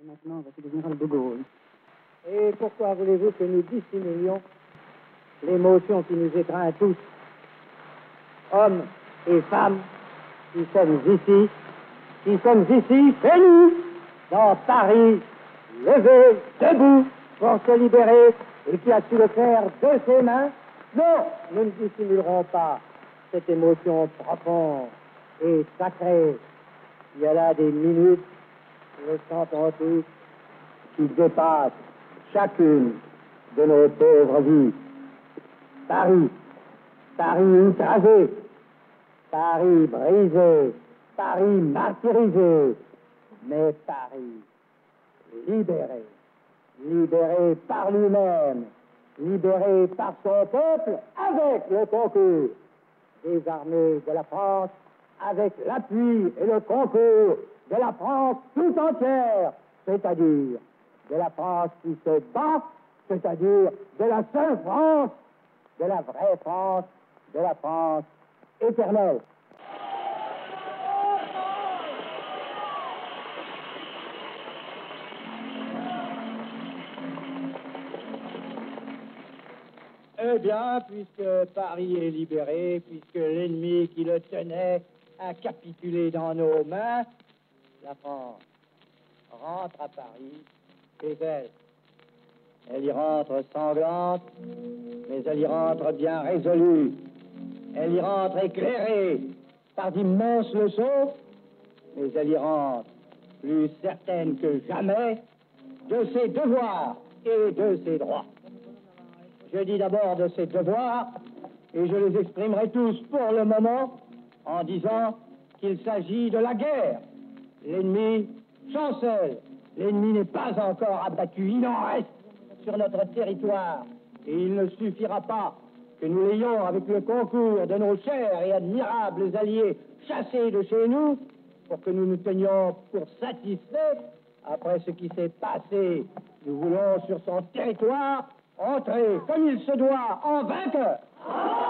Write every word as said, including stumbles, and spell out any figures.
Maintenant, voici le général de Gaulle. Et pourquoi voulez-vous que nous dissimulions l'émotion qui nous étreint tous, hommes et femmes, qui sommes ici, qui sommes ici, chez nous, dans Paris, levés, debout, pour se libérer, et qui a su le faire de ses mains? Non, nous ne dissimulerons pas cette émotion profonde et sacrée. Il y a là des minutes, nous le sentons tous, qui dépassent chacune de nos pauvres vies. Paris, Paris écrasé, Paris brisé, Paris martyrisé, mais Paris libéré, libéré par lui-même, libéré par son peuple avec le concours des armées de la France, avec l'appui et le concours de la France tout entière, c'est-à-dire de la France qui se bat, c'est-à-dire de la seule France, de la vraie France, de la France éternelle. Eh bien, puisque Paris est libéré, puisque l'ennemi qui le tenait a capitulé dans nos mains, la France rentre à Paris chez elle. Elle y rentre sanglante, mais elle y rentre bien résolue. Elle y rentre éclairée par d'immenses leçons, mais elle y rentre plus certaine que jamais de ses devoirs et de ses droits. Je dis d'abord de ses devoirs, et je les exprimerai tous pour le moment en disant qu'il s'agit de la guerre. L'ennemi chancelle, l'ennemi n'est pas encore abattu, il en reste sur notre territoire, et il ne suffira pas que nous l'ayons avec le concours de nos chers et admirables alliés chassés de chez nous, pour que nous nous tenions pour satisfaits. Après ce qui s'est passé, nous voulons sur son territoire entrer comme il se doit en vainqueur.